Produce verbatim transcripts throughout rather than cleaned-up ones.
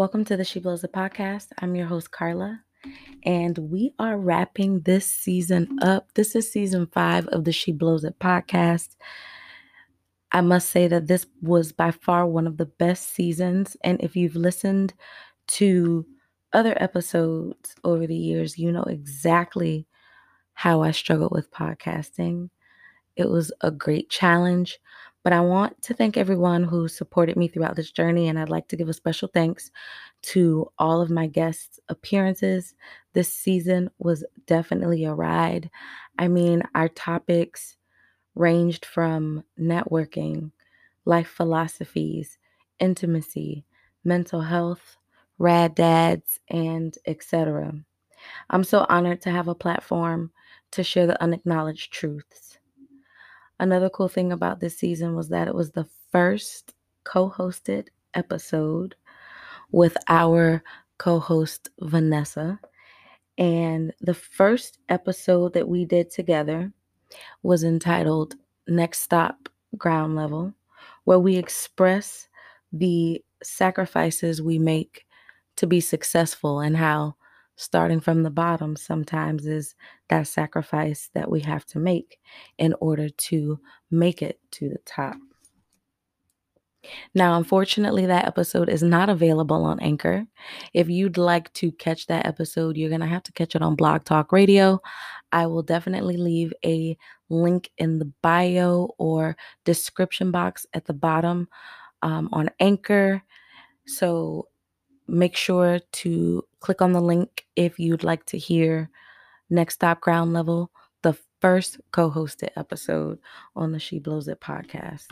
Welcome to the She Blows It podcast. I'm your host, Carla, and we are wrapping this season up. This is season five of the She Blows It podcast. I must say that this was by far one of the best seasons, and if you've listened to other episodes over the years, you know exactly how I struggled with podcasting. It was a great challenge, but I want to thank everyone who supported me throughout this journey, and I'd like to give a special thanks to all of my guest appearances. This season was definitely a ride. I mean, our topics ranged from networking, life philosophies, intimacy, mental health, rad dads, and et cetera. I'm so honored to have a platform to share the unacknowledged truths. Another cool thing about this season was that it was the first co-hosted episode with our co-host Vanessa. And the first episode that we did together was entitled Next Stop, Ground Level, where we express the sacrifices we make to be successful and how starting from the bottom sometimes is that sacrifice that we have to make in order to make it to the top. Now, unfortunately, that episode is not available on Anchor. If you'd like to catch that episode, you're going to have to catch it on Blog Talk Radio. I will definitely leave a link in the bio or description box at the bottom um, on Anchor. So make sure to click on the link if you'd like to hear Next Stop Ground Level, the first co-hosted episode on the She Blows It podcast.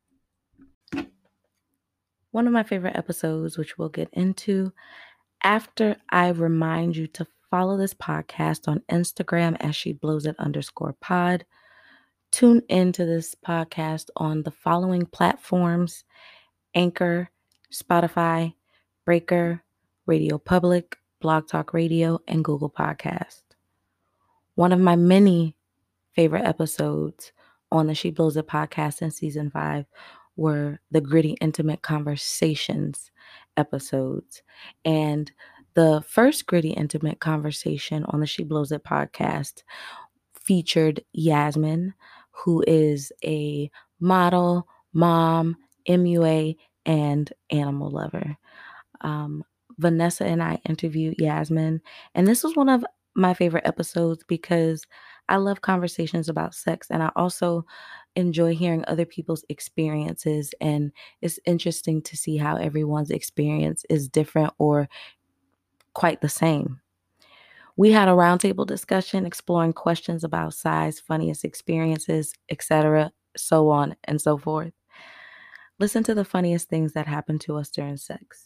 One of my favorite episodes, which we'll get into after I remind you to follow this podcast on Instagram as She Blows It underscore pod. Tune into this podcast on the following platforms: Anchor, Spotify, Breaker, Radio Public, Blog Talk Radio, and Google Podcast. One of my many favorite episodes on the She Blows It podcast in season five were the Gritty Intimate Conversations episodes. And the first Gritty Intimate Conversation on the She Blows It podcast featured Yasmin, who is a model, mom, M U A, and animal lover. Um, Vanessa and I interviewed Yasmin, and this was one of my favorite episodes because I love conversations about sex, and I also enjoy hearing other people's experiences, and it's interesting to see how everyone's experience is different or quite the same. We had a roundtable discussion exploring questions about size, funniest experiences, et cetera, so on and so forth. Listen to the funniest things that happened to us during sex.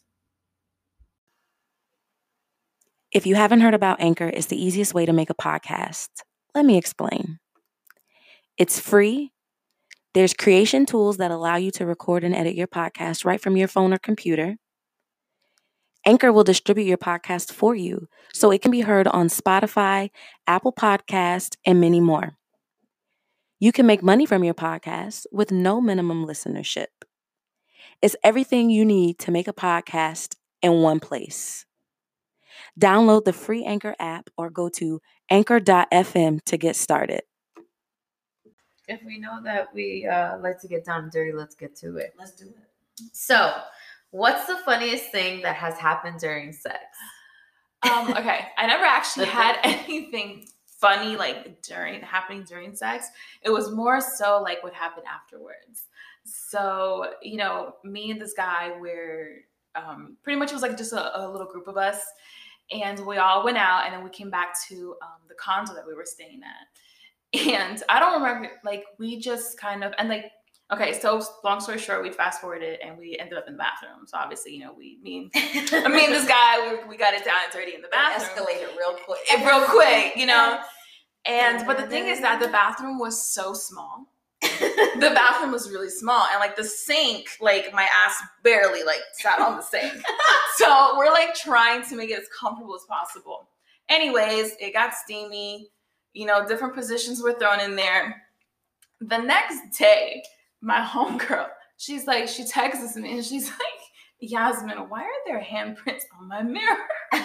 If you haven't heard about Anchor, it's the easiest way to make a podcast. Let me explain. It's free. There's creation tools that allow you to record and edit your podcast right from your phone or computer. Anchor will distribute your podcast for you, so it can be heard on Spotify, Apple Podcasts, and many more. You can make money from your podcast with no minimum listenership. It's everything you need to make a podcast in one place. Download the free Anchor app or go to anchor dot f m to get started. If we know that we uh, like to get down and dirty, let's get to it. Let's do it. So, what's the funniest thing that has happened during sex? Um, okay, I never actually had anything funny like during happening during sex. It was more so like what happened afterwards. So, you know, me and this guy were um, pretty much it was like just a, a little group of us. And we all went out, and then we came back to um, the condo that we were staying at. And I don't remember, like, we just kind of, and like, okay, so long story short, we fast forwarded, and we ended up in the bathroom. So obviously, you know, we, me and, me and this guy, we, we got it down and dirty in the bathroom. Escalated real quick. It, real quick, you know. And, but the thing is that the bathroom was so small. The bathroom was really small, and like the sink, like my ass barely like sat on the sink. So we're like trying to make it as comfortable as possible. Anyways, it got steamy, you know, different positions were thrown in there. The next day, my homegirl, she's like, she texts me and she's like, Yasmin, why are there handprints on my mirror?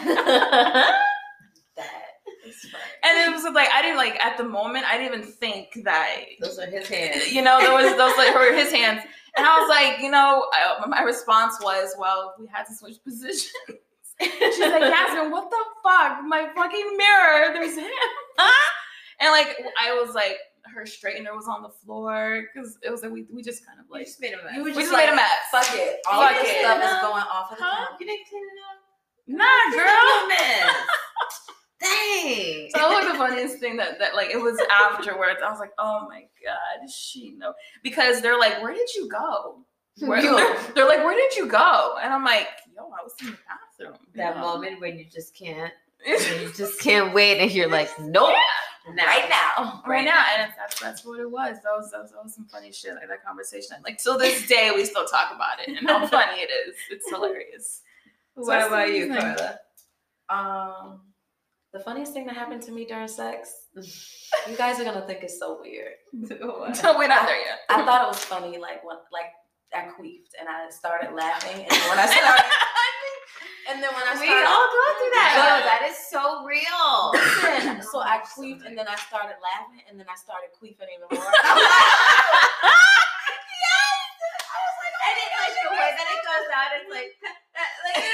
That is funny. And it was like, I didn't like, at the moment, I didn't even think that. Those are his hands. You know, there was those like, were his hands. And I was like, you know, I, my response was, well, we had to switch positions. She's like, Yasmin, what the fuck? My fucking mirror, there's him. And like, I was like, her straightener was on the floor because it was like, we, we just kind of like, You just made a mess. you We just, just made like, a mess. Fuck it. All Fuck this it. stuff No. is going off of the Huh? top. You didn't clean it up. Nah, girl. Mess. Dang. So that was the funniest thing that, that like, it was afterwards. I was like, oh my God, she know. Because they're like, where did you go? Where, they're, they're like, where did you go? And I'm like, yo, I was in the bathroom. That you know? moment when you just can't, you just can't wait, and you're like, nope, Yeah. right now, Right now, and that's that's what it was. That was, that was that was some funny shit, like that conversation. Like till this day, we still talk about it and how funny it is. It's hilarious. What So about you, it's like- Carla? Um, the funniest thing that happened to me during sex, you guys are gonna think it's so weird. So we're not there yet. I thought it was funny, like when, like I queefed and I started laughing, and then when I started, and then when I We started, all go through that. Yeah. Yo, that is so real. Listen, so I queefed and then I started laughing and then I started queefing even more. And it, like the way that it goes out, it's like, like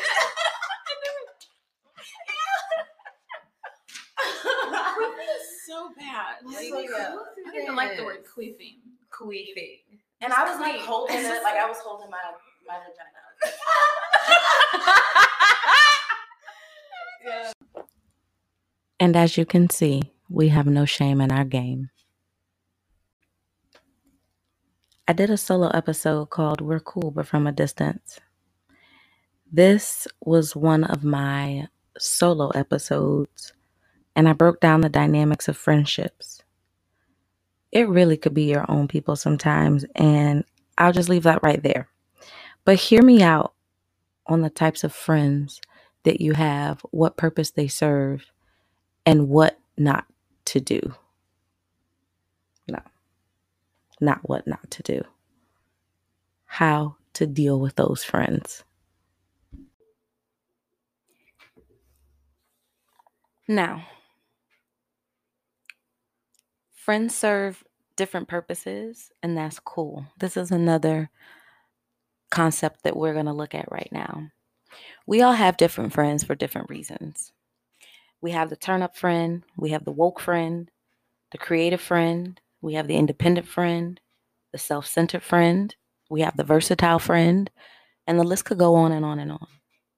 Queefing is so bad. Like, Like, so I yeah. don't even like the word queefing. queefing. And I was like Queef. holding it, like I was holding my my vagina. Yeah. And as you can see, we have no shame in our game. I did a solo episode called We're Cool But From a Distance. This was one of my solo episodes, and I broke down the dynamics of friendships. It really could be your own people sometimes, and I'll just leave that right there. But hear me out on the types of friends that you have, what purpose they serve, and what not to do. No, not what not to do. How to deal with those friends. Now, friends serve different purposes, and that's cool. This is another concept that we're going to look at right now. We all have different friends for different reasons. We have the turn-up friend, we have the woke friend, the creative friend, we have the independent friend, the self-centered friend, we have the versatile friend, and the list could go on and on and on.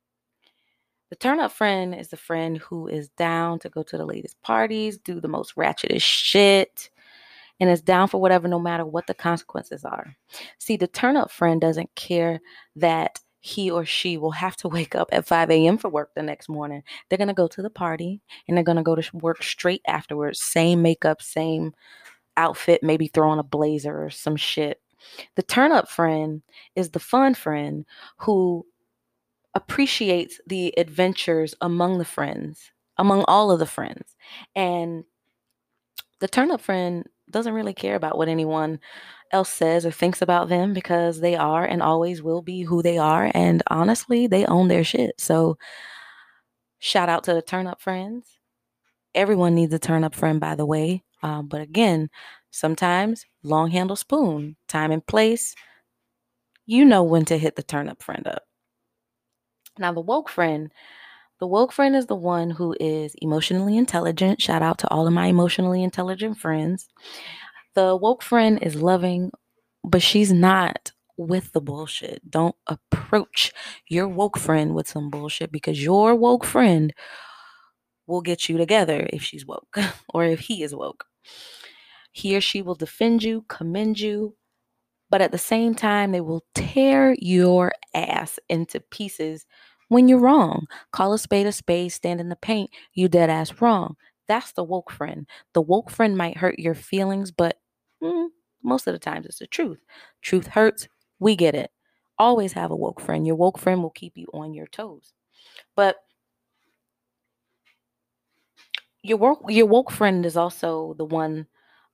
The turn-up friend is the friend who is down to go to the latest parties, do the most ratchetest shit, and is down for whatever, no matter what the consequences are. See, the turn-up friend doesn't care that he or she will have to wake up at five a.m. for work the next morning. They're going to go to the party, and they're going to go to work straight afterwards. Same makeup, same outfit, maybe throw on a blazer or some shit. The turn-up friend is the fun friend who appreciates the adventures among the friends, among all of the friends. And the turn-up friend doesn't really care about what anyone else says or thinks about them because they are and always will be who they are. And honestly, they own their shit. So shout out to the turn-up friends. Everyone needs a turn-up friend, by the way. Um, but again, sometimes long handle spoon, time and place. You know when to hit the turn-up friend up. Now, the woke friend, the woke friend is the one who is emotionally intelligent. Shout out to all of my emotionally intelligent friends. The woke friend is loving, but she's not with the bullshit. Don't approach your woke friend with some bullshit because your woke friend will get you together if she's woke or if he is woke. He or she will defend you, commend you, but at the same time, they will tear your ass into pieces when you're wrong. Call a spade a spade, stand in the paint, you dead ass wrong. That's the woke friend. The woke friend might hurt your feelings, but mm, most of the times it's the truth. Truth hurts. We get it. Always have a woke friend. Your woke friend will keep you on your toes. But your woke, your woke friend is also the one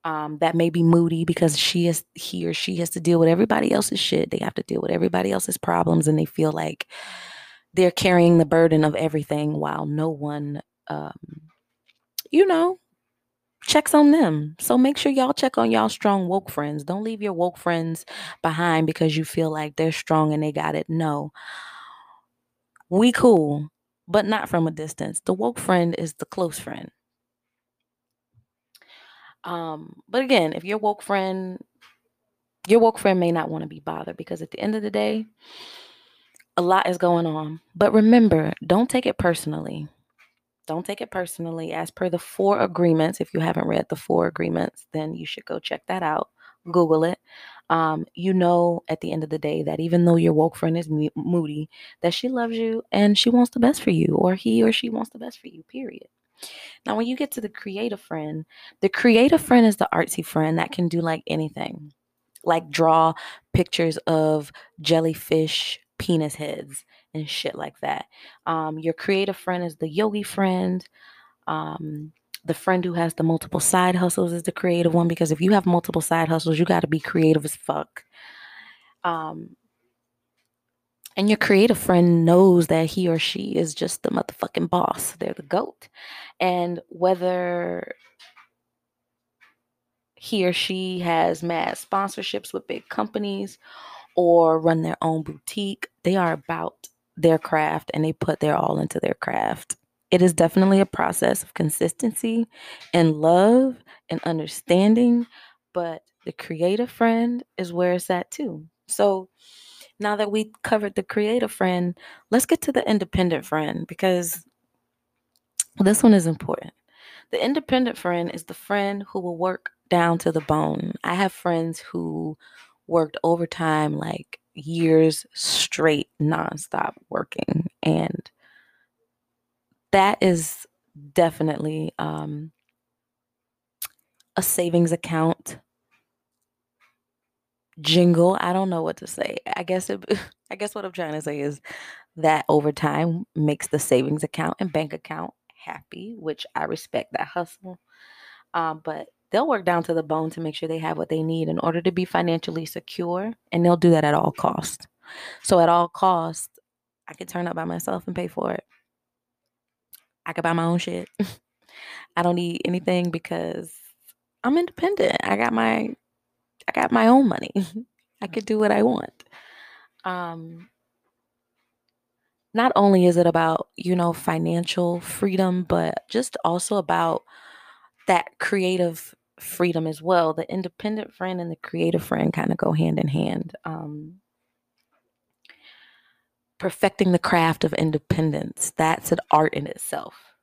um, that may be moody because she is he or she has to deal with everybody else's shit. They have to deal with everybody else's problems, and they feel like they're carrying the burden of everything while no one, um, you know, checks on them. So make sure y'all check on y'all strong woke friends. Don't leave your woke friends behind because you feel like they're strong and they got it. No. We cool, but not from a distance. The woke friend is the close friend. Um, but again, if your woke friend, your woke friend may not want to be bothered because at the end of the day, a lot is going on. But remember, don't take it personally. Don't take it personally. As per the four agreements, if you haven't read the four agreements, then you should go check that out. Google it. Um, you know, at the end of the day, that even though your woke friend is mo- moody, that she loves you and she wants the best for you, or he or she wants the best for you, period. Now, when you get to the creative friend, the creative friend is the artsy friend that can do like anything, like draw pictures of jellyfish penis heads and shit like that. Um, your creative friend is the yogi friend. Um, the friend who has the multiple side hustles is the creative one, because if you have multiple side hustles, you got to be creative as fuck. Um, and your creative friend knows that he or she is just the motherfucking boss. They're the GOAT. And whether he or she has mad sponsorships with big companies or run their own boutique, they are about their craft and they put their all into their craft. It is definitely a process of consistency and love and understanding, but the creative friend is where it's at too. So now that we covered the creative friend, let's get to the independent friend, because this one is important. The independent friend is the friend who will work down to the bone. I have friends who worked overtime like years straight, nonstop working. And that is definitely um, a savings account jingle. I don't know what to say. I guess it, I guess what I'm trying to say is that overtime makes the savings account and bank account happy, which I respect that hustle. Um, but they'll work down to the bone to make sure they have what they need in order to be financially secure, and they'll do that at all costs. So at all costs, I could turn up by myself and pay for it. I could buy my own shit. I don't need anything because I'm independent. I got my I got my own money. I could do what I want. Um, not only is it about, you know, financial freedom, but just also about that creative freedom as well. The independent friend and the creative friend kind of go hand in hand. Um, perfecting the craft of independence, that's an art in itself.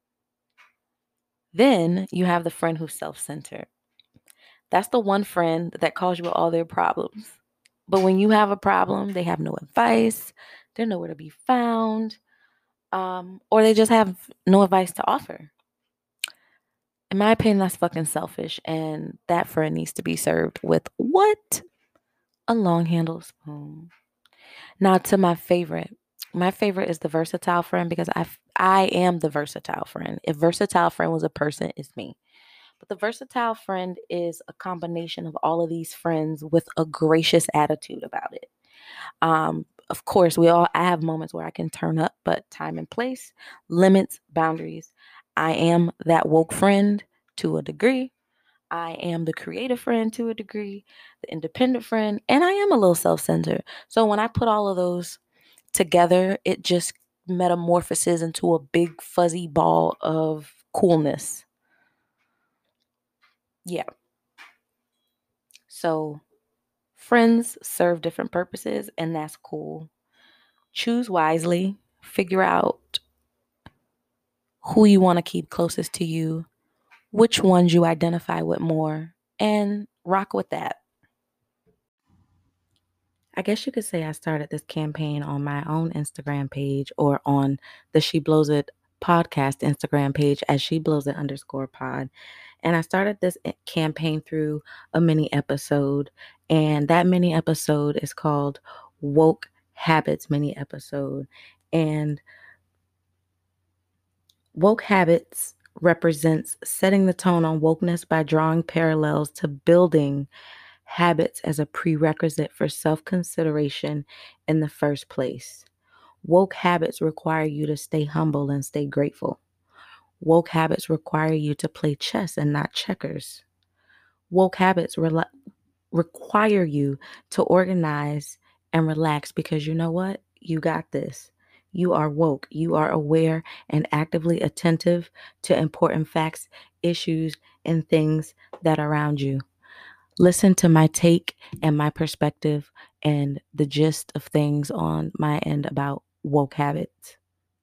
Then you have the friend who's self-centered. That's the one friend that calls you with all their problems. But when you have a problem, they have no advice. They're nowhere to be found. Um, or they just have no advice to offer. In my opinion, that's fucking selfish. And that friend needs to be served with what? A long handled spoon. Now to my favorite. My favorite is the versatile friend, because I I am the versatile friend. If versatile friend was a person, it's me. But the versatile friend is a combination of all of these friends with a gracious attitude about it. Um, of course, we all I have moments where I can turn up, but time and place, limits, boundaries. I am that woke friend to a degree. I am the creative friend to a degree, the independent friend, and I am a little self-centered. So when I put all of those together, it just metamorphoses into a big fuzzy ball of coolness. Yeah. So friends serve different purposes, and that's cool. Choose wisely, figure out who you want to keep closest to you, which ones you identify with more, and rock with that. I guess you could say I started this campaign on my own Instagram page, or on the She Blows It podcast Instagram page as She Blows It underscore pod. And I started this campaign through a mini episode, and that mini episode is called Woke Habits Mini Episode. And Woke Habits represents setting the tone on wokeness by drawing parallels to building habits as a prerequisite for self-consideration in the first place. Woke habits require you to stay humble and stay grateful. Woke habits require you to play chess and not checkers. Woke habits re- require you to organize and relax because you know what? You got this. You are woke. You are aware and actively attentive to important facts, issues, and things that are around you. Listen to my take and my perspective and the gist of things on my end about woke habits.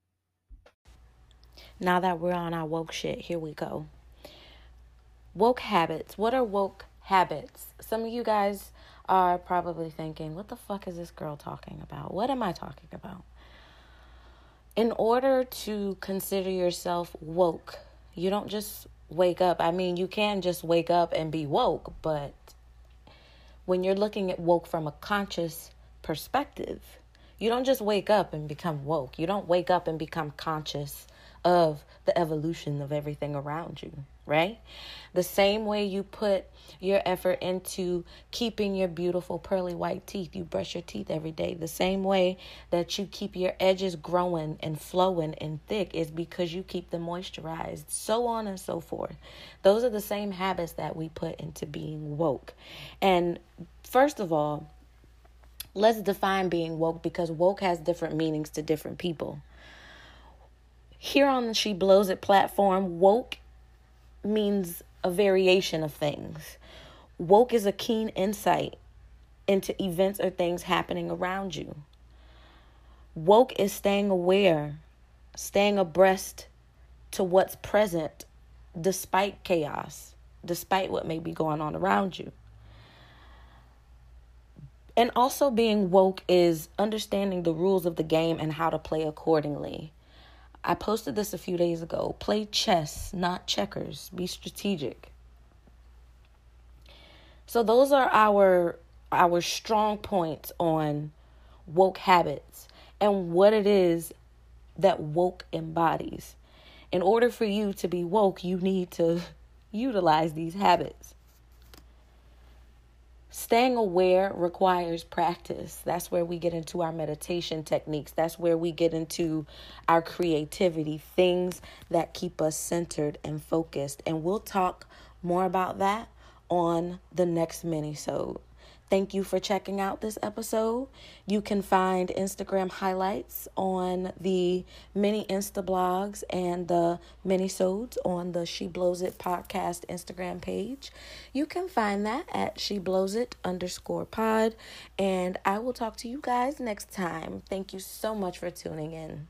Now that we're on our woke shit, here we go. Woke habits. What are woke habits? Some of you guys are probably thinking, what the fuck is this girl talking about? What am I talking about? In order to consider yourself woke, you don't just wake up. I mean, you can just wake up and be woke, but when you're looking at woke from a conscious perspective, you don't just wake up and become woke. You don't wake up and become conscious of the evolution of everything around you, right? The same way you put your effort into keeping your beautiful pearly white teeth, you brush your teeth every day. The same way that you keep your edges growing and flowing and thick is because you keep them moisturized, so on and so forth. Those are the same habits that we put into being woke. And first of all, let's define being woke, because woke has different meanings to different people. Here on the She Blows It platform, woke means a variation of things. Woke is a keen insight into events or things happening around you. Woke is staying aware, staying abreast to what's present despite chaos, despite what may be going on around you. And also being woke is understanding the rules of the game and how to play accordingly. I posted this a few days ago. Play chess, not checkers. Be strategic. So those are our our strong points on woke habits and what it is that woke embodies. In order for you to be woke, you need to utilize these habits. Staying aware requires practice. That's where we get into our meditation techniques. That's where we get into our creativity, things that keep us centered and focused. And we'll talk more about that on the next mini-sode. Thank you for checking out this episode. You can find Instagram highlights on the mini Insta blogs and the mini-sodes on the She Blows It podcast Instagram page. You can find that at She Blows It underscore pod. And I will talk to you guys next time. Thank you so much for tuning in.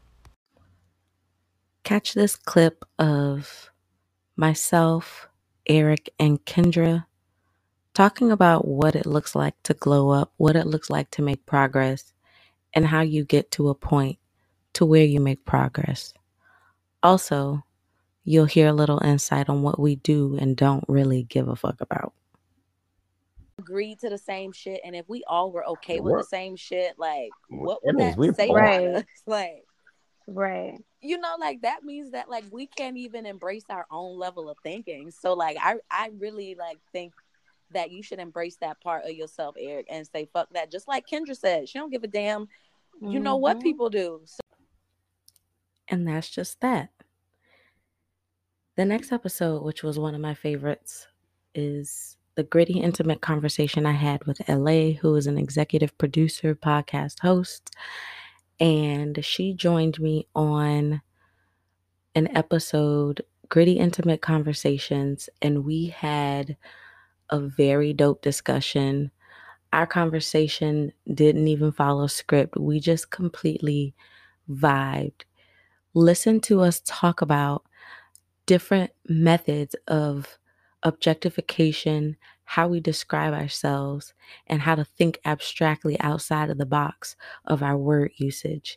Catch this clip of myself, Eric, and Kendra talking about what it looks like to glow up, what it looks like to make progress, and how you get to a point to where you make progress. Also, you'll hear a little insight on what we do and don't really give a fuck about. Agreed to the same shit, and if we all were okay with the same shit, like, what would that, that say right. about us? Like, right. You know, like, that means that, like, we can't even embrace our own level of thinking. So, like, I, I really, like, think that you should embrace that part of yourself, Eric, and say, fuck that. Just like Kendra said, she don't give a damn. You mm-hmm. know what people do. So- and that's just that. The next episode, which was one of my favorites, is the gritty, intimate conversation I had with L A, who is an executive producer, podcast host. And she joined me on an episode, Gritty, Intimate Conversations, and we had a very dope discussion. Our conversation didn't even follow script. We just completely vibed. Listen to us talk about different methods of objectification, how we describe ourselves, and how to think abstractly outside of the box of our word usage.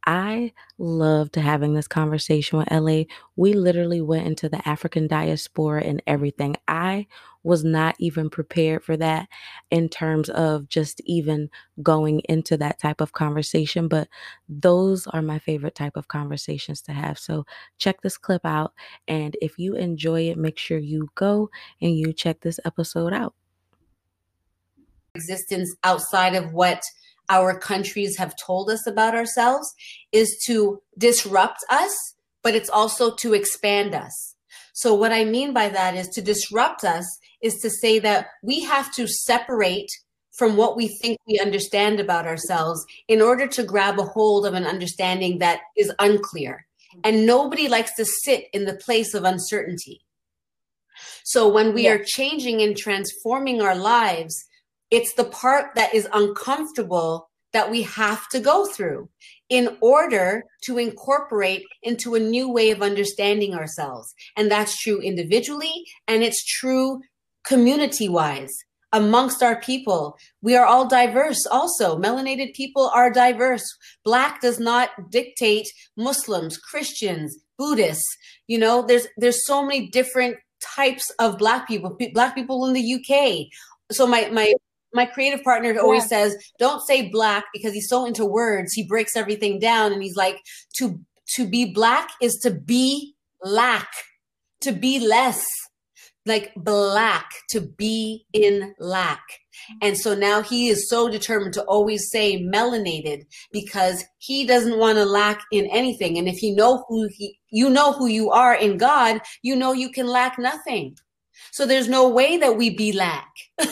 I loved having this conversation with L A. We literally went into the African diaspora and everything. I was not even prepared for that in terms of just even going into that type of conversation, but those are my favorite type of conversations to have. So check this clip out, and if you enjoy it, make sure you go and you check this episode out. Existence outside of what our countries have told us about ourselves is to disrupt us, but it's also to expand us. So what I mean by that is to disrupt us is to say that we have to separate from what we think we understand about ourselves in order to grab a hold of an understanding that is unclear. And nobody likes to sit in the place of uncertainty. So when we Yeah. are changing and transforming our lives, it's the part that is uncomfortable that we have to go through in order to incorporate into a new way of understanding ourselves. And that's true individually, and it's true community-wise. Amongst our people, we are all diverse also. Melanated people are diverse. Black does not dictate Muslims, Christians, Buddhists. You know, there's there's so many different types of Black people, Black people in the U K. So my my My creative partner always Yeah. says, don't say Black, because he's so into words. He breaks everything down and he's like, to, to be Black is to be lack, to be less, like Black, to be in lack. And so now he is so determined to always say melanated because he doesn't want to lack in anything. And if you know who he, you know who you are in God, you know you can lack nothing. So there's no way that we be lack.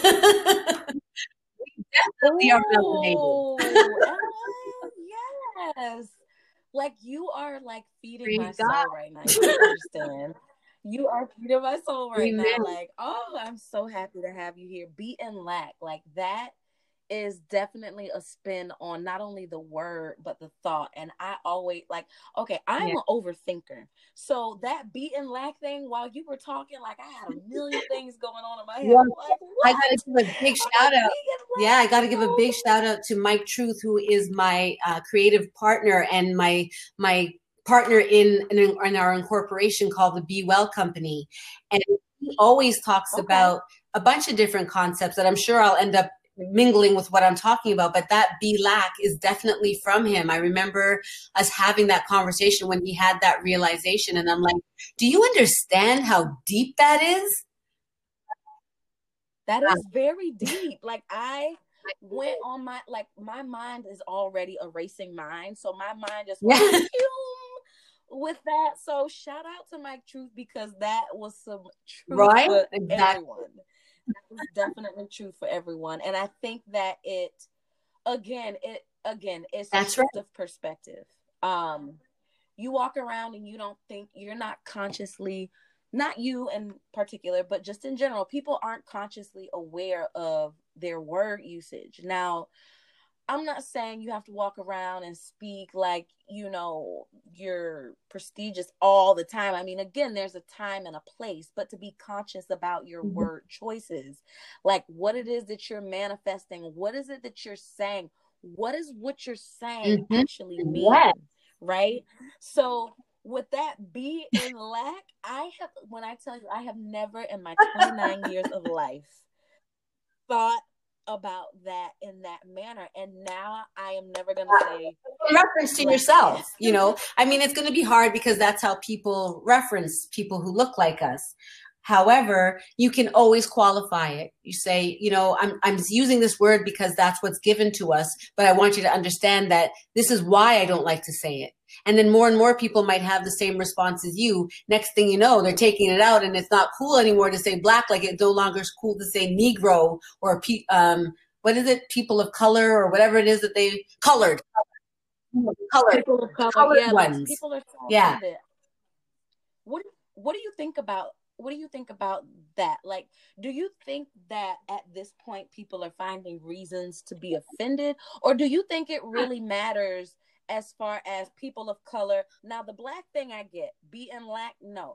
Definitely are melanated. Oh, Ellen, yes. Like you are like feeding Praise my God. soul right now. You don't understand. You are feeding my soul right Amen. now. Like, oh, I'm so happy to have you here. Be and lack. Like that is definitely a spin on not only the word but the thought. And I always like, okay, I'm Yeah. an overthinker. So that be and lack thing, while you were talking, like I had a million things going on in my head. Yeah. I'm like, I what? gotta give a big I'm shout like, out. be and Yeah, I lack, got to give a yo. big shout out to Mike Truth, who is my uh, creative partner and my my partner in, in in our incorporation called the Be Well Company. And he always talks Okay. about a bunch of different concepts that I'm sure I'll end up mingling with what I'm talking about. But that be lack is definitely from him. I remember us having that conversation when he had that realization. And I'm like, do you understand how deep that is? That is very deep. Like I went on my, like my mind is already erasing mine. So my mind just went Yeah. "Phew," with that. So shout out to Mike Truth because that was some truth Right? for Exactly. everyone. That was definitely truth for everyone. And I think that it, again, it, again, it's a That's shift right. of perspective. Um, you walk around and you don't think, you're not consciously, not you in particular, but just in general, people aren't consciously aware of their word usage. Now, I'm not saying you have to walk around and speak like, you know, you're prestigious all the time. I mean, again, there's a time and a place, but to be conscious about your Mhm. word choices, like what it is that you're manifesting, what is it that you're saying, what is what you're saying Mhm. actually mean, Yes. right? So with that be in lack, I have, when I tell you, I have never in my twenty-nine years of life thought about that in that manner. And now I am never going to say In reference to black. yourself, you know, I mean, it's going to be hard because that's how people reference people who look like us. However, you can always qualify it. You say, you know, I'm, I'm using this word because that's what's given to us, but I want you to understand that this is why I don't like to say it. And then more and more people might have the same response as you. Next thing you know, they're taking it out and it's not cool anymore to say black, like it no longer is cool to say Negro or, pe- um, what is it? People of color or whatever it is that they colored, colored, People of color, colored yeah, like ones. people are so Yeah. offended. What what do you think about what do you think about that? Like, do you think that at this point people are finding reasons to be offended, or do you think it really matters as far as people of color? Now, the black thing I get, be in lack, no.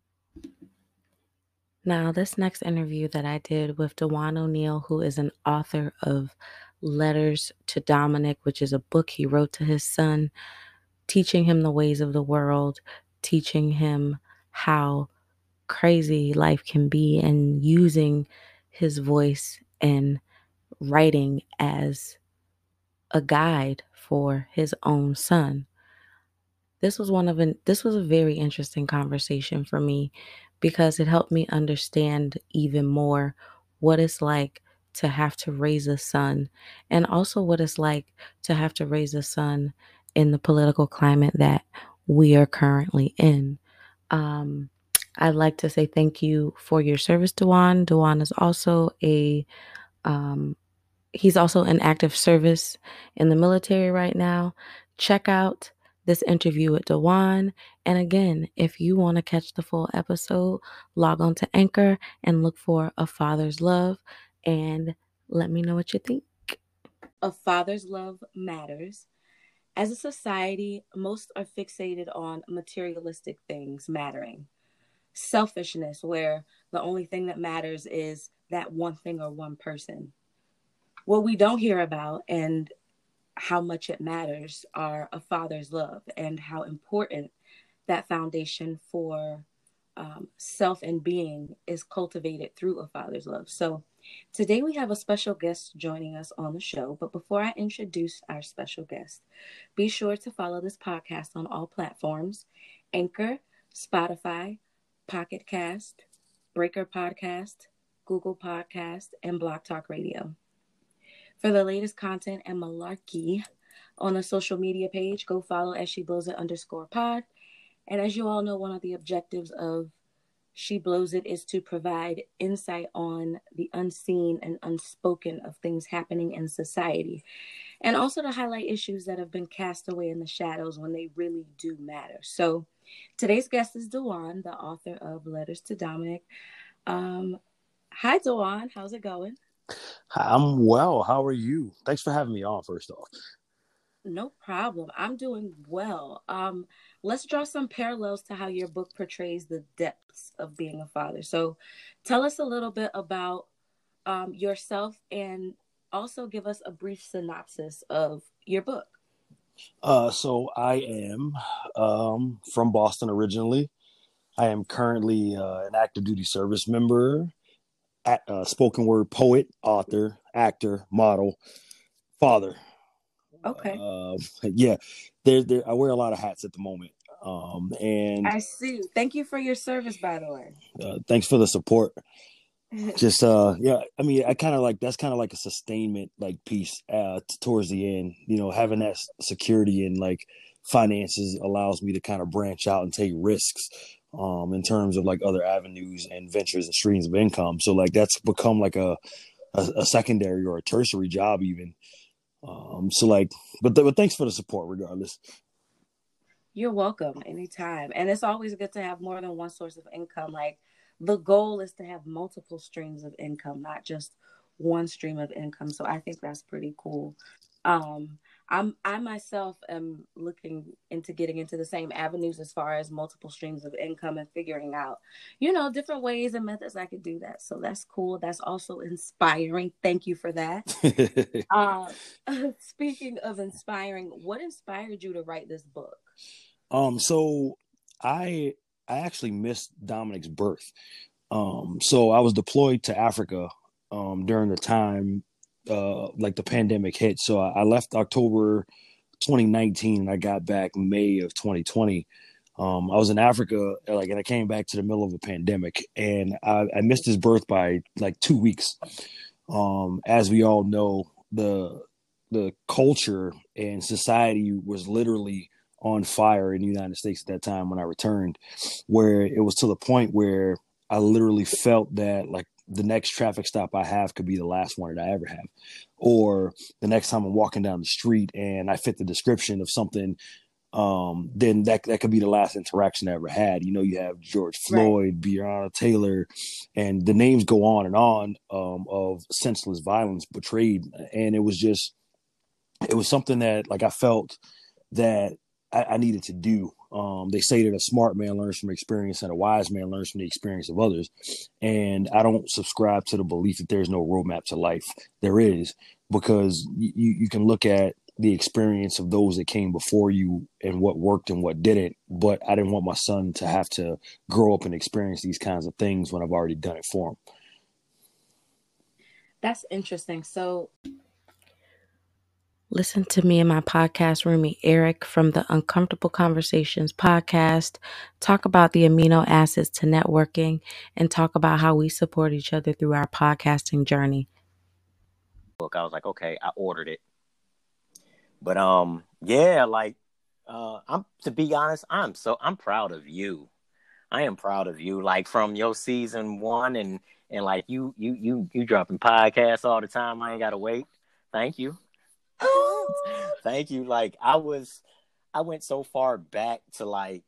Now, this next interview that I did with Dewan O'Neal, who is an author of Letters to Dominic, which is a book he wrote to his son, teaching him the ways of the world, teaching him how crazy life can be, and using his voice and writing as a guide for his own son. This was one of an this was a very interesting conversation for me because it helped me understand even more what it's like to have to raise a son, and also what it's like to have to raise a son in the political climate that we are currently in. Um, I'd like to say thank you for your service, Dewan. Dewan is also a um, he's also in active service in the military right now. Check out this interview with Dewan. And again, if you want to catch the full episode, log on to Anchor and look for A Father's Love and let me know what you think. A Father's Love Matters. As a society, most are fixated on materialistic things mattering. Selfishness, where the only thing that matters is that one thing or one person. What we don't hear about and how much it matters are a father's love and how important that foundation for um, self and being is cultivated through a father's love. So today we have a special guest joining us on the show. But before I introduce our special guest, be sure to follow this podcast on all platforms: Anchor, Spotify, Pocket Cast, Breaker Podcast, Google Podcast, and Blog Talk Radio. For the latest content and malarkey on a social media page, go follow as She Blows It underscore pod. And as you all know, one of the objectives of She Blows It is to provide insight on the unseen and unspoken of things happening in society, and also to highlight issues that have been cast away in the shadows when they really do matter. So today's guest is Dewan, the author of Letters to Dominic. Um, hi, Dewan. How's it going? I'm well. How are you? Thanks for having me on, first off. No problem. I'm doing well. Um, let's draw some parallels to how your book portrays the depths of being a father. So tell us a little bit about um, yourself, and also give us a brief synopsis of your book. Uh, so I am um, from Boston originally. I am currently uh, an active duty service member, at, uh, spoken word poet, author, actor, model, father. Okay. Uh, yeah, there, there. I wear a lot of hats at the moment. Um, and I see. Thank you for your service, by the way. Uh, thanks for the support. Just uh, yeah. I mean, I kind of like that's kind of like a sustainment like piece uh, t- towards the end. You know, having that s- security and like finances allows me to kind of branch out and take risks. Um, in terms of like other avenues and ventures and streams of income. So like that's become like a a, a secondary or a tertiary job even. Um, so like, but, th- but thanks for the support regardless. You're welcome anytime. And it's always good to have more than one source of income. Like the goal is to have multiple streams of income, not just one stream of income. So I think that's pretty cool. Um, I'm, I myself am looking into getting into the same avenues as far as multiple streams of income and figuring out, you know, different ways and methods I could do that. So that's cool. That's also inspiring. Thank you for that. uh, speaking of inspiring, what inspired you to write this book? Um, so I I actually missed Dominic's birth. Um, so I was deployed to Africa um, during the time uh, like the pandemic hit. So I, I left October twenty nineteen and I got back May of twenty twenty. Um, I was in Africa, like, and I came back to the middle of a pandemic, and I, I missed his birth by like two weeks. Um, as we all know, the the culture and society was literally on fire in the United States at that time when I returned, where it was to the point where I literally felt that like the next traffic stop I have could be the last one that I ever have, or the next time I'm walking down the street and I fit the description of something, um, then that that could be the last interaction I ever had. You know, you have George Floyd, right, Breonna Taylor, and the names go on and on um, of senseless violence portrayed. And it was just, it was something that like I felt that I, I needed to do. Um, they say that a smart man learns from experience and a wise man learns from the experience of others. And I don't subscribe to the belief that there's no roadmap to life. There is, because you, you can look at the experience of those that came before you and what worked and what didn't. But I didn't want my son to have to grow up and experience these kinds of things when I've already done it for him. That's interesting. So listen to me and my podcast roomie, Eric, from the Uncomfortable Conversations podcast, talk about the amino acids to networking and talk about how we support each other through our podcasting journey. Book, I was like, okay, I ordered it. But um, yeah, like, uh, I'm to be honest, I'm so I'm proud of you. I am proud of you. Like from your season one, and and like you you you you dropping podcasts all the time. I ain't gotta wait. Thank you, thank you. Like I was, I went so far back to like,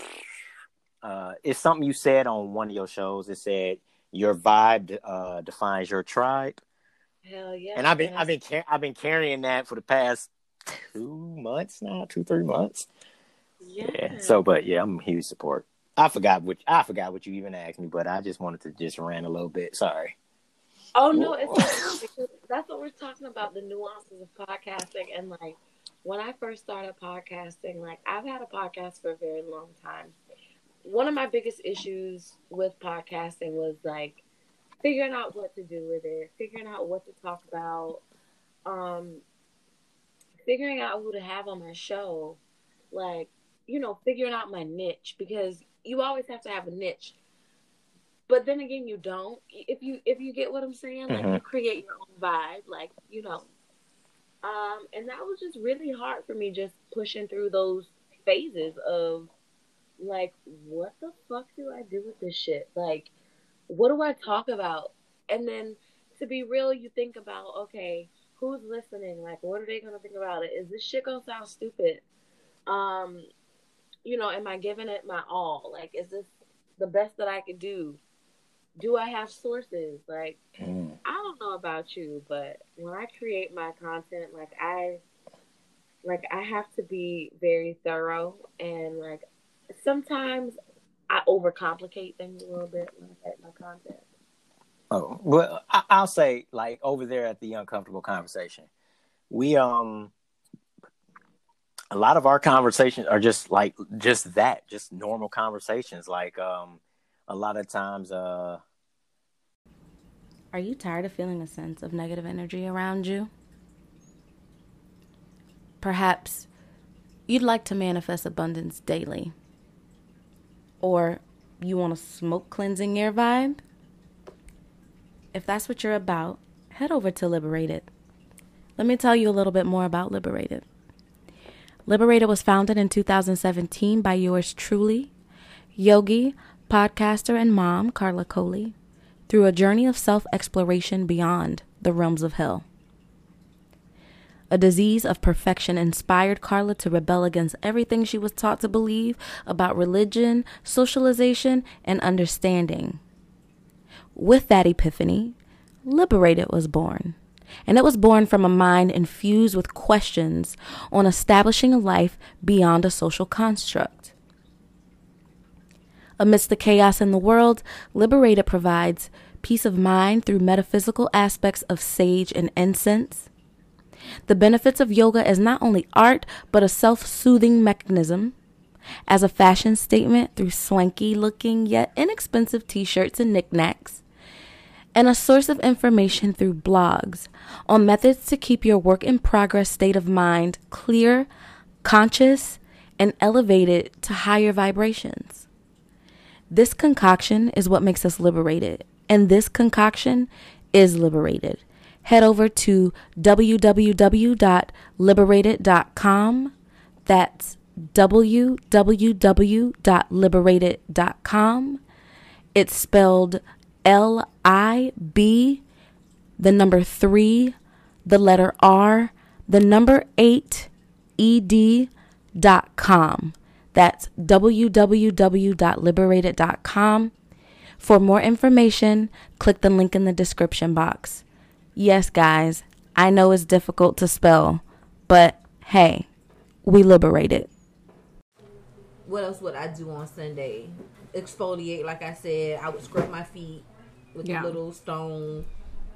uh, it's something you said on one of your shows. It said your vibe uh, defines your tribe. Hell yeah! And I've been I've been car- I've been carrying that for the past two months now, two three months. Yeah. yeah. So, but yeah, I'm a huge support. I forgot what I forgot what you even asked me, but I just wanted to just rant a little bit. Sorry. Oh no, it's because that's what we're talking about, the nuances of podcasting. And like when I first started podcasting, like I've had a podcast for a very long time. One of my biggest issues with podcasting was like figuring out what to do with it, figuring out what to talk about, um, figuring out who to have on my show, like, you know, figuring out my niche, because you always have to have a niche. But then again, you don't. If you if you get what I'm saying, like Mm-hmm. you create your own vibe, like, you know. Um, and that was just really hard for me, just pushing through those phases of like, what the fuck do I do with this shit? Like, what do I talk about? And then to be real, you think about, okay, who's listening? Like, what are they gonna think about it? Is this shit gonna sound stupid? Um, you know, am I giving it my all? Like, is this the best that I could do? Do I have sources? Like, Mm. I don't know about you, but when I create my content, like I, like I have to be very thorough, and like sometimes I overcomplicate things a little bit when I create my content. Oh well, I, I'll say like over there at the Uncomfortable Conversation, we um. a lot of our conversations are just like just that, just normal conversations. Like um, a lot of times, uh, Are you tired of feeling a sense of negative energy around you? Perhaps you'd like to manifest abundance daily. Or you want a smoke cleansing air vibe? If that's what you're about, head over to Liberated. Let me tell you a little bit more about Liberated. Liberated was founded in two thousand seventeen by yours truly, yogi, podcaster, and mom, Carla Coley, through a journey of self-exploration beyond the realms of hell. A disease of perfection inspired Carla to rebel against everything she was taught to believe about religion, socialization, and understanding. With that epiphany, Liberated was born. And it was born from a mind infused with questions on establishing a life beyond a social construct. Amidst the chaos in the world, Liberated provides peace of mind through metaphysical aspects of sage and incense. The benefits of yoga as not only art, but a self-soothing mechanism, as a fashion statement through swanky-looking yet inexpensive t-shirts and knickknacks, and a source of information through blogs on methods to keep your work-in-progress state of mind clear, conscious, and elevated to higher vibrations. This concoction is what makes us liberated, and this concoction is liberated. Head over to w w w dot liberated dot com. That's w w w dot liberated dot com. It's spelled L I B, the number three, the letter R, the number eight, E D dot com. That's w w w dot liberated dot com. For more information, click the link in the description box. Yes, guys, I know it's difficult to spell, but hey, we liberated. What else would I do on Sunday? Exfoliate, like I said. I would scrub my feet with Yeah. a little stone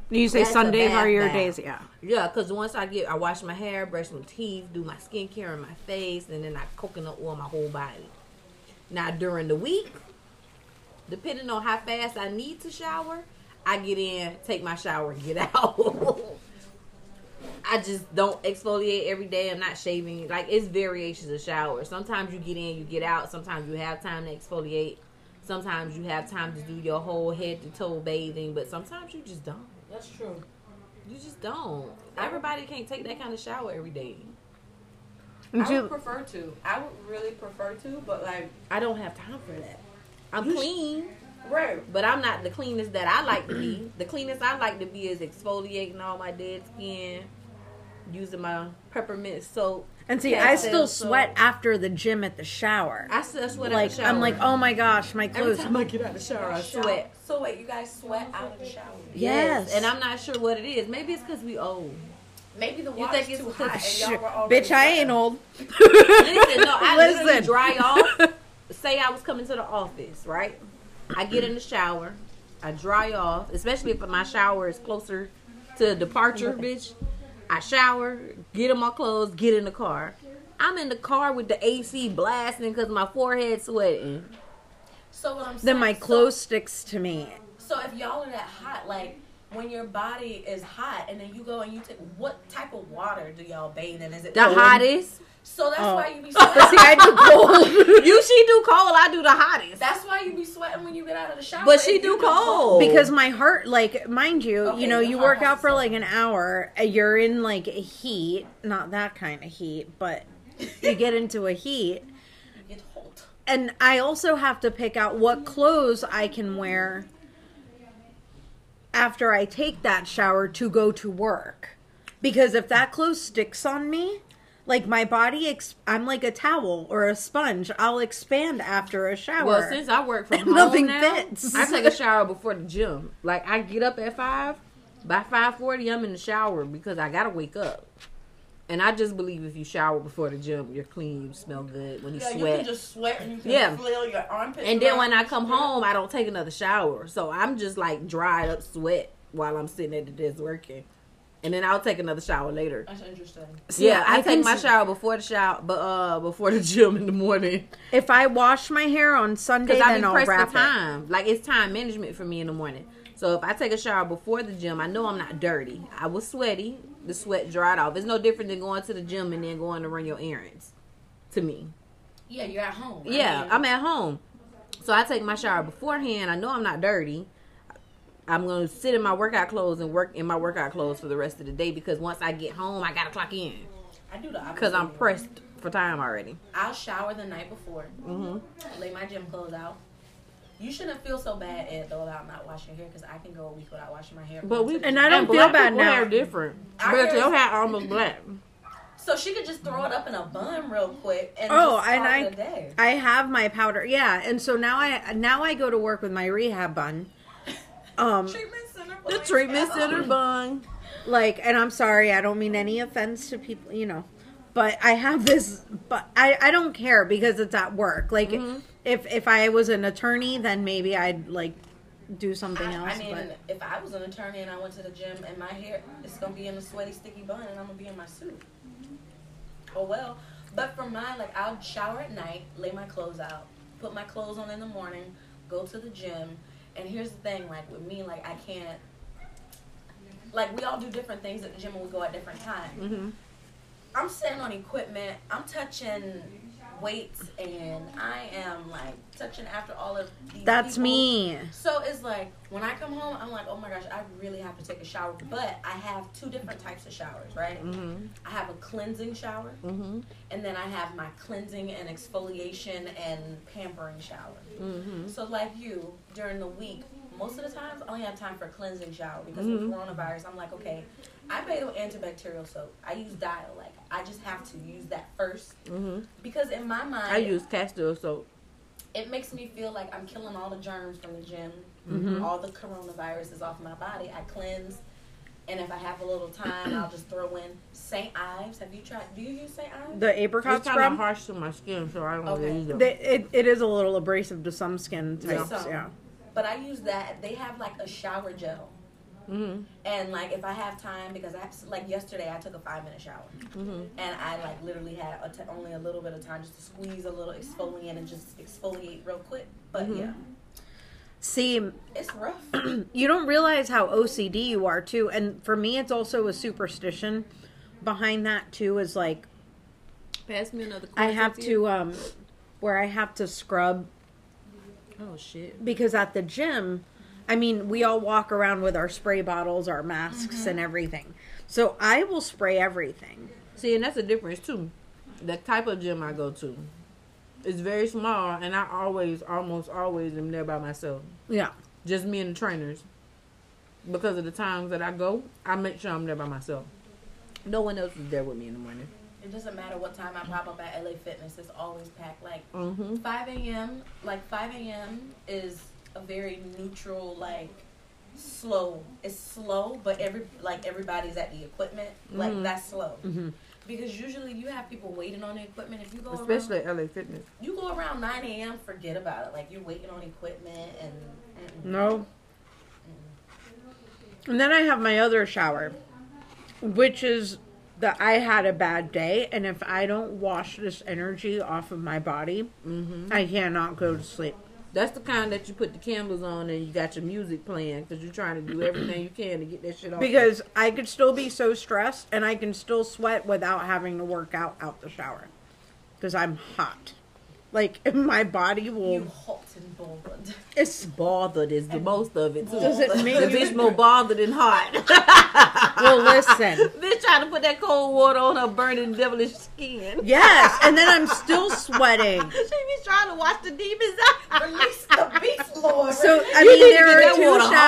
You say That's a Sundays bath are your bath. days, yeah. Yeah, because once I get, I wash my hair, brush my teeth, do my skincare on my face, and then I coconut oil my whole body. Now, during the week, depending on how fast I need to shower, I get in, take my shower, and get out. I just don't exfoliate every day. I'm not shaving. Like, it's variations of showers. Sometimes you get in, you get out. Sometimes you have time to exfoliate. Sometimes you have time to do your whole head to toe bathing. But sometimes you just don't. That's true. You just don't. Everybody can't take that kind of shower every day. And I you- would prefer to. I would really prefer to, but like, I don't have time for that. I'm clean, right. but I'm not the cleanest that I like to be. The cleanest I like to be is exfoliating all my dead skin, using my peppermint soap. And see, Yeah, I still so- sweat after the gym at the shower. I still sweat Like, out the shower. I'm like, oh my gosh, my Every clothes. time I get out of the shower, I sweat. So wait, you guys sweat out of the shower? Yes. And I'm not sure what it is. Maybe it's because we old. Maybe the You water's think it's too because- hot and Shit, y'all were already bitch, I ain't sweating. old. Listen, no, I literally Listen. dry off. Say I was coming to the office, right? I get in the shower. I dry off, especially if my shower is closer to departure, bitch. I shower, get in my clothes, get in the car. I'm in the car with the A C blasting because my forehead sweating. So what I'm saying, Then my so- clothes sticks to me. So if y'all are that hot, like when your body is hot, and then you go and you take, what type of water do y'all bathe in? Is it The cold? hottest. So that's Oh. why you be But see, sweating. I do cold. You, she do cold. I do the hottest. That's why you be sweating when you get out of the shower. But she If you do cold. Because my heart, like, mind you, Okay, you know, your you heart work has out for to- like an hour. uh, You're in like a heat, not that kind of heat, but you get into a heat. Get hot. And I also have to pick out what clothes I can wear after I take that shower to go to work. Because if that clothes sticks on me, like my body, ex- I'm like a towel or a sponge. I'll expand after a shower. Well, since I work from home Nothing now, fits. I take a shower before the gym. Like, I get up at five. By five forty, I'm in the shower because I gotta wake up. And I just believe if you shower before the gym, you're clean, you smell good. When you Yeah, you sweat, can just sweat and you can Yeah. flail your armpits. and then around when I and come shit. home, I don't take another shower. So I'm just like dried up sweat while I'm sitting at the desk working. And then I'll take another shower later. That's interesting. See, Yeah, I, I take can my s- shower before the shower, but uh, before the gym in the morning. If I wash my hair on Sunday, Because I then be I'll pressed wrap for time. Like, it's time management for me in the morning. So if I take a shower before the gym, I know I'm not dirty. I was sweaty. The sweat dried off. It's no different than going to the gym and then going to run your errands. To me. Yeah, you're at home. I Yeah, mean, I'm at home. So I take my shower beforehand. I know I'm not dirty. I'm going to sit in my workout clothes and work in my workout clothes for the rest of the day because once I get home, I got to clock in. I do the opposite. Because I'm pressed for time already. I'll shower the night before. Mm-hmm. Lay my gym clothes out. You shouldn't feel so bad, Ed, though, about not washing your hair because I can go a week without washing my hair. But we And I don't feel black bad people now. hair different. Our But hair your is- hair almost black. So she could just throw it up in a bun real quick and Oh, just and call I, it a day. I have my powder. Yeah, and so now I now I go to work with my rehab bun. Um, Treatment center. The boys. treatment center bun. like, and I'm sorry, I don't mean any offense to people, you know, but I have this. But I I don't care because it's at work. Like, Mm-hmm. if if I was an attorney, then maybe I'd like do something I, else. I mean, but if I was an attorney and I went to the gym and my hair is gonna be in a sweaty, sticky bun and I'm gonna be in my suit. Oh well. But for mine, like I'll shower at night, lay my clothes out, put my clothes on in the morning, go to the gym. And here's the thing, like with me, like I can't. Like we all do different things at the gym and we go at different times. Mm-hmm. I'm sitting on equipment. I'm touching weights, and I am like touching after all of these. that's people. me. So it's like when I come home, I'm like, oh my gosh, I really have to take a shower. But I have two different types of showers, right? Mm-hmm. I have a cleansing shower, Mm-hmm. and then I have my cleansing and exfoliation and pampering shower. Mm-hmm. So like you, during the week, most of the times I only have time for a cleansing shower because Mhm. with coronavirus, I'm like, okay, I bathe with antibacterial soap. I use Dial. Like I just have to use that first Mm-hmm. because in my mind, I use castor soap. it makes me feel like I'm killing all the germs from the gym. Mhm. All the coronavirus is off my body. I cleanse. And if I have a little time, I'll just throw in Saint Ives. Have you tried? Do you use Saint Ives? The apricot It's kind of scrub. harsh to my skin, so I don't Okay. really use it. They, it, it is a little abrasive to some skin types. Some. Yeah. But I use that. They have like a shower gel. Mm-hmm. And like if I have time, because I have to, like yesterday I took a five minute shower, Mm-hmm. and I like literally had a t- only a little bit of time just to squeeze a little exfoliant and just exfoliate real quick. But Mhm. yeah, See, it's rough. you don't realize how O C D you are too, and for me, it's also a superstition behind that too. Is like Pass me another. I have cornflakes to, um, where I have to scrub here. Oh shit. because at the gym, I mean, we all walk around with our spray bottles, our masks, and everything. So I will spray everything. See, and that's the difference too. The type of gym I go to is very small, and I always, almost always, am there by myself. Yeah. Just me and the trainers. Because of the times that I go, I make sure I'm there by myself. No one else is there with me in the morning. It doesn't matter what time I pop up at L A Fitness, it's always packed. Like Mm-hmm. five a.m. like five a.m. is a very neutral, like slow. It's slow, but every like everybody's at the equipment. Like Mhm. that's slow. Mm-hmm. Because usually you have people waiting on the equipment. If you go Especially around, at L A Fitness. you go around nine a.m. forget about it. Like you're waiting on equipment and mm-mm. No. And then I have my other shower, which is that I had a bad day, and if I don't wash this energy off of my body, Mm-hmm. I cannot go to sleep. That's the kind that you put the candles on and you got your music playing because you're trying to do everything you can to get that shit off. Because I could still be so stressed, and I can still sweat without having to work out out the shower. Because I'm hot. Like, my body will... You hot and bothered. It's... bothered is the most of it too. Does it make the you- bitch more bothered than hot. Well, listen. Bitch trying to put that cold water on her burning devilish skin. Yes, and then I'm still sweating. She be trying to wash the demons out. Release the beast, Lord. So, I You mean, need to there get are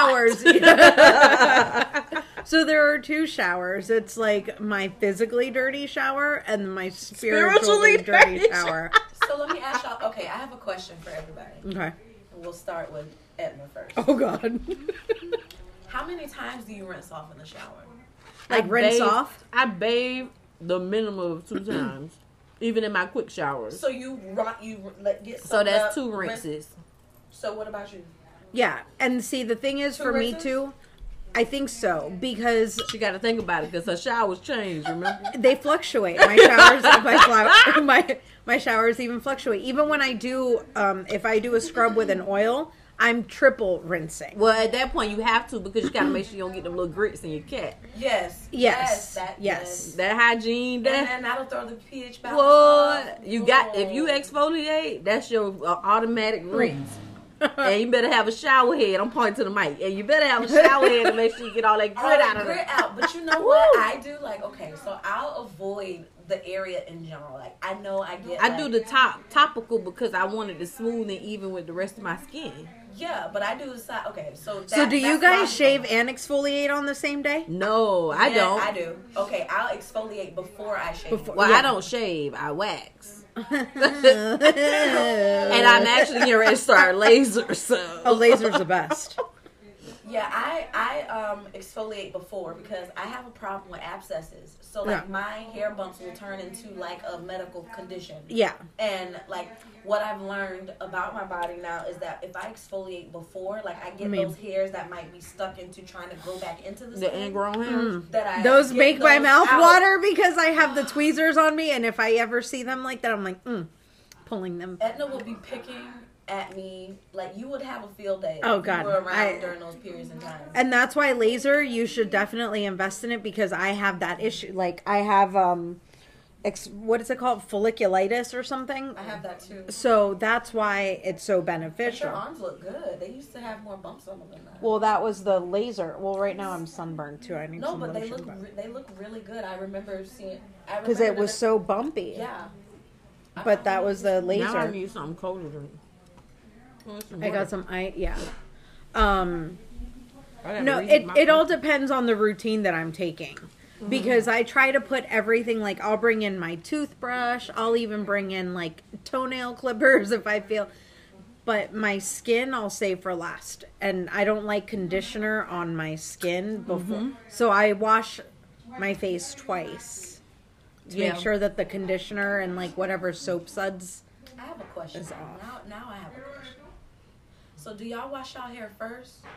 that two showers. So there are two showers. It's like my physically dirty shower and my spiritually, Spiritually dirty dirty shower. So let me ask y'all. Okay, I have a question for everybody. Okay. We'll start with Edna first. Oh, God. How many times do you rinse off in the shower? Like I rinse bathe- off? I bathe the minimum of two times, even in my quick showers. So you run, you let get. So soaked that's up, two rinse- rinses. So what about you? Yeah. And see, the thing is, Two for me rinses? too, I think so. Because She got to think about it because her showers change. Remember? they fluctuate. My showers, my, flower, my, my showers even fluctuate. Even when I do, um, if I do a scrub with an oil, I'm triple rinsing. Well, at that point you have to because you got to make sure you don't get them little grits in your cat. Yes. Yes. That, Yes. That hygiene, And that. then that'll throw the pH balance What off. you got? If you Ooh. exfoliate, that's your uh, automatic rinse. And you better have a shower head. I'm pointing to the mic. And you better have a shower head to make sure you get all that All grit the out of grit it. out. But you know what I do? Like, okay, so I'll avoid the area in general. Like, I know I get. I like, do the top topical because I want it to smooth and even with the rest of my skin. Yeah, but I do the side. Okay, so. That, So do you that's guys logical. shave and exfoliate on the same day? No, I Yeah, don't. I do. Okay, I'll exfoliate before I shave. Before- Well, Yeah. I don't shave. I wax. And I'm actually getting ready to start laser. So Oh, laser's the best. Yeah, I I um exfoliate before because I have a problem with abscesses. So like Yeah. my hair bumps will turn into like a medical condition. Yeah. And like what I've learned about my body now is that if I exfoliate before, like I get Me. those hairs that might be stuck into trying to go back into the the skin. ingrown hairs. That I Those get make my those mouth out. water because I have the tweezers on me, and if I ever see them like that, I'm like, mm, pulling them. Edna will be picking at me like you would have a field day. Oh, if God. you were around I- during those periods in time. And that's why laser, you should definitely invest in it because I have that issue. Like, I have, um, ex- what is it called? Folliculitis or something. I have that too. So that's why it's so But your beneficial. arms look good. They used to have more bumps on them than that. Well, that was the laser. Well, right now I'm sunburned too. I need No, some but they lotion. look re- they look really good. I remember seeing Because it was so bumpy. yeah. But that was the Now I laser. need something cold to drink. I got some, I, yeah. Um, I gotta no, reheat it, my it all coffee. depends on the routine that I'm taking. Because I try to put everything, like, I'll bring in my toothbrush. I'll even bring in, like, toenail clippers if I feel. But my skin, I'll save for last. And I don't like conditioner on my skin before. So I wash my face twice to Yeah. make sure that the conditioner and, like, whatever soap suds. I have a question. Is off. Now now I have a question. So do y'all wash y'all hair first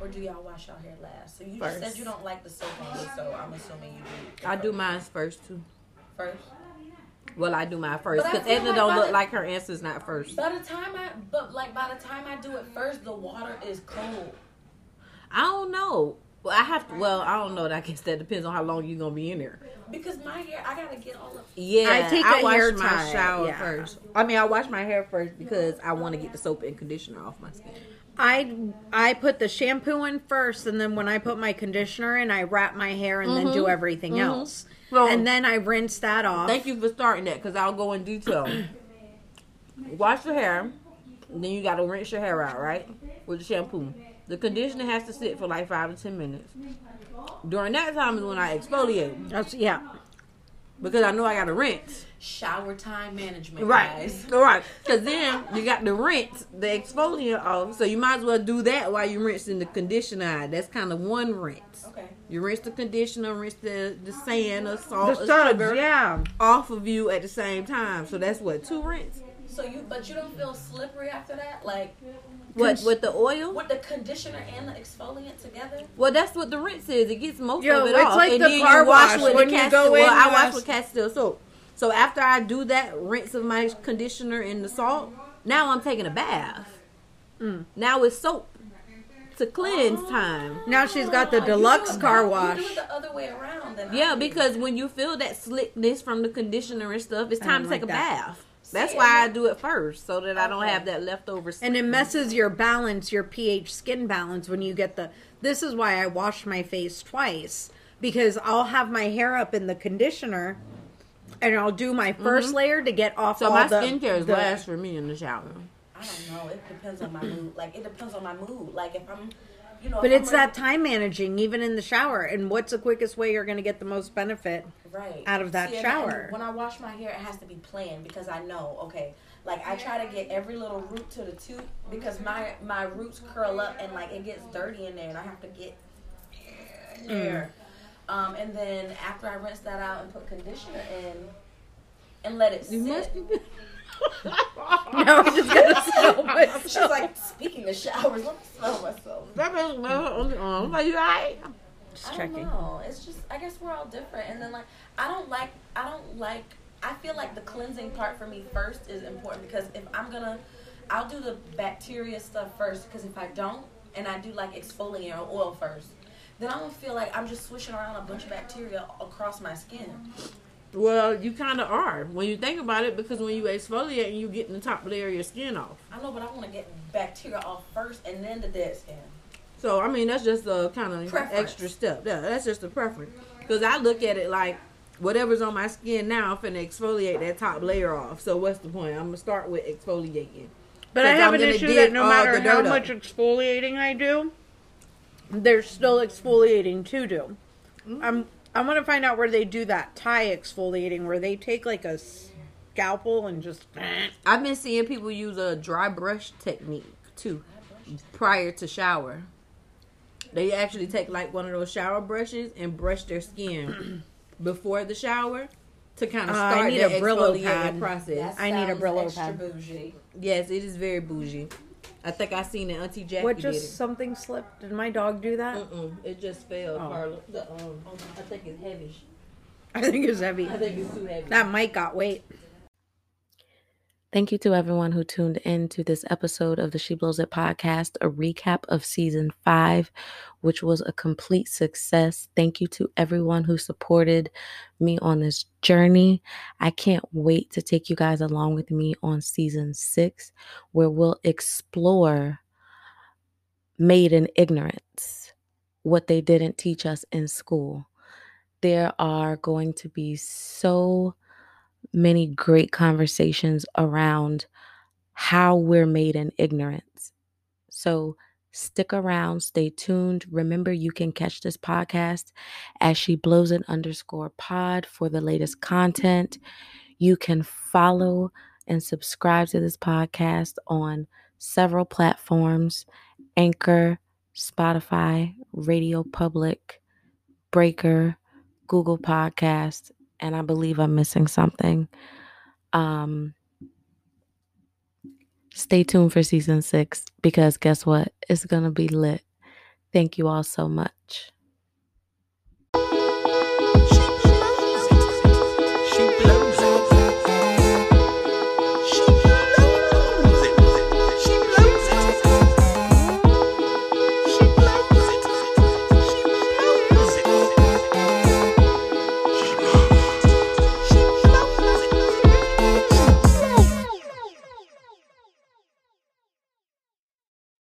Or do y'all wash your hair last? So you First. just said you don't like the soap on it, so I'm assuming you do. I do mine first too. First? Well, I do mine first But I because feel Edna like don't by look the- like her answer's not first. By the time I, but like by the time I do it first, the water is cold. I don't know. Well, I have to. Well, I don't know. I guess that depends on how long you're gonna be in there. Because my hair, I gotta get all of. Yeah, I take I a wash hair my tie, shower yeah. first. I mean, I wash my hair first because I want to get the soap and conditioner off my skin. I I put the shampoo in first, and then when I put my conditioner in, I wrap my hair and then do everything Mhm. else. So- and then I rinse that off. Thank you for starting that because I'll go in detail. Wash your hair, and then you got to rinse your hair out, right? With the shampoo. The conditioner has to sit for like five to ten minutes. During that time is when I exfoliate That's, yeah. because I know I got to rinse. Shower time management, Right, guys. right. Because then you got to rinse the exfoliant off, so you might as well do that while you're rinsing the conditioner out. That's kind of one rinse. Okay. You rinse the conditioner, rinse the, the sand or salt The or suds, sugar yeah. off of you at the same time. So that's what, two rinse? So you, but you don't feel slippery after that, like What, with the oil? with the conditioner and the exfoliant together. Well, that's what the rinse is. It gets most Yo, of it it's off. like and the then car you wash wash. with When the you Castile. go Well, in, I you wash have- with Castile soap. So after I do that rinse of my conditioner in the salt, now I'm taking a bath. Mm. Now it's soap to cleanse time. Now she's got the Oh, you deluxe do it car back- wash. You do it the other way around. Then Yeah, I do. because when you feel that slickness from the conditioner and stuff, it's I time don't to take like a that. bath. That's See, why I and- do it first, so that I don't Okay. have that leftover. And it slickness. messes your balance, your pH skin balance when you get the. This is why I wash my face twice, because I'll have my hair up in the conditioner, and I'll do my 1st layer to get off So all my the skincare is the- last for me in the shower. I don't know. It depends on my mood. Like it depends on my mood. Like if I'm, you know. But if it's I'm that time managing, even in the shower. And what's the quickest way you're going to get the most benefit? right out of that See, and- shower. and when I wash my hair, it has to be planned because I know. Okay, like I try to get every little root to the tooth because my my roots curl up and like it gets dirty in there, and I have to get in there. Um, and then after I rinse that out and put conditioner in, and let it sit. You must be. No, I'm just going to smell myself. She's like, speaking of showers, let me smell myself. That makes me. Are you alright? Just I checking. don't know. It's just I guess we're all different. And then like I don't like I don't like I feel like the cleansing part for me first is important because if I'm gonna I'll do the bacteria stuff first because if I don't and I do like exfoliant or oil first, then I'm gonna feel like I'm just swishing around a bunch of bacteria across my skin. Well, you kind of are when you think about it, because when you exfoliate and you getting the top layer of your skin off. I know, but I want to get bacteria off first and then the dead skin. So I mean, that's just a kind of Preference. extra step. Yeah, that's just a preference. Because I look at it like whatever's on my skin now, I'm finna exfoliate that top layer off. So what's the point? I'm gonna start with exfoliating. But I 'Cause have I'm an gonna issue dig that no all matter the how dirt up. much exfoliating I do, there's still exfoliating to do. I'm I want to find out where they do that Thai exfoliating, where they take like a scalpel and just. I've been seeing people use a dry brush technique too, prior to shower. They actually take like one of those shower brushes and brush their skin before the shower to kind of Uh, I start need that a Brillo exfoliating pad. process. I need a sounds Brillo extra pad. bougie. Yes, it is very bougie. I think I seen it. Auntie Jackie What did just it. something slipped? Did my dog do that? Mm-mm, it just fell, Oh. Carla. The, um, I think it's heavy. I think it's heavy. I think it's too heavy. That mic got weight. Thank you to everyone who tuned in to this episode of the She Blows It podcast, a recap of season five, which was a complete success. Thank you to everyone who supported me on this journey. I can't wait to take you guys along with me on season six, where we'll explore Made in Ignorance, what they didn't teach us in school. There are going to be so many great conversations around how we're made in ignorance. So stick around, stay tuned. Remember, you can catch this podcast as She Blows It underscore pod for the latest content. You can follow and subscribe to this podcast on several platforms: Anchor, Spotify, Radio Public, Breaker, Google Podcasts, and I believe I'm missing something. Um, stay tuned for season six, because guess what? It's going to be lit. Thank you all so much.